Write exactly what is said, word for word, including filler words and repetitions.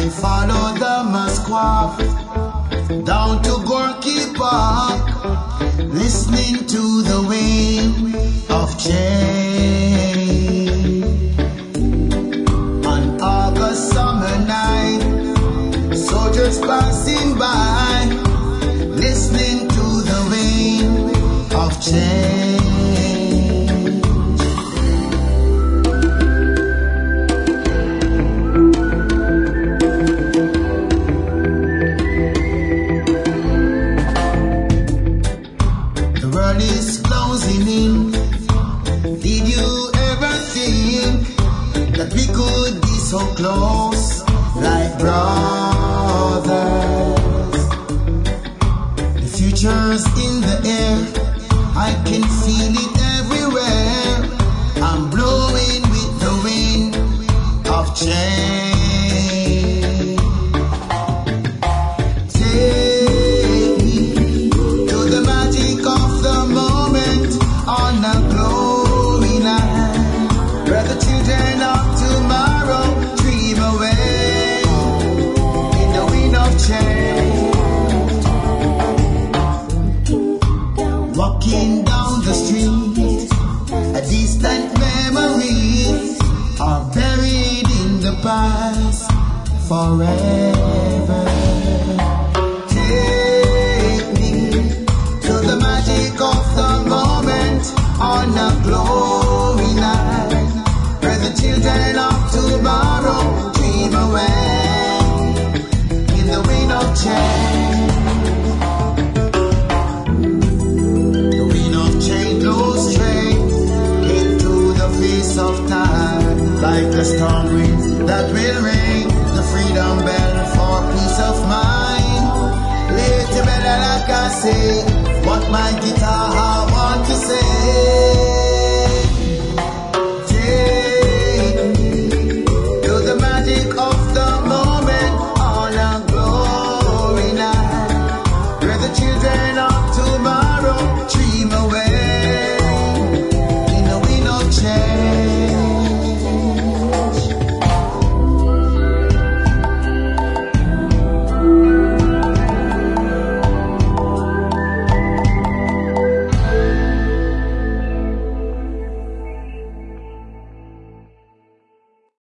I followed the Musquaf down to Gorky Park, listening to the wind of change. On August summer night, soldiers passing by, listening to the wind of change. The world is closing in. Did you ever think that we could be so close, like brothers? The future's in the air, I can feel it everywhere. I'm blowing with the wind of change. Take me to the magic of the moment on a glowing night, where the children of tomorrow dream away in the wind of change. Walking down the street, a distant memories are buried in the past forever. Take me to the magic of the moment on a glowing night, where the children of tomorrow dream away in the wind of change. The wind of change blows straight into the face of time, like a storm wind that will ring the freedom bell for peace of mind. Later better like I say what my guitar want to say.